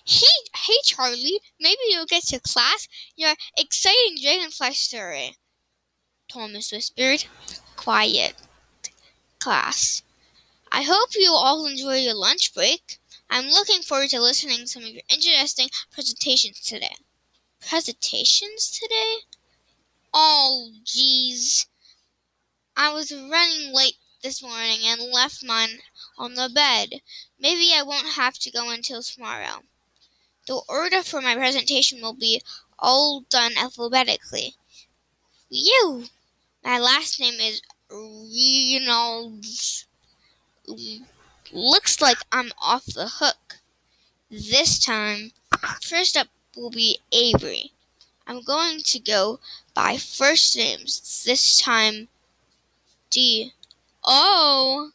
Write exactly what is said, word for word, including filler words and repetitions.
Hey, hey Charlie, maybe you'll get to class. Your exciting dragonfly story, Thomas whispered. Quiet, class. I hope you all enjoy your lunch break. I'm looking forward to listening to some of your interesting presentations today. Presentations today? Oh, geez. I was running late this morning and left mine on the bed. Maybe I won't have to go until tomorrow. The order for my presentation will be all done alphabetically. Phew! My last name is Reynolds. Looks like I'm off the hook this time. First up will be Avery. I'm going to go by first names this time. D. Oh!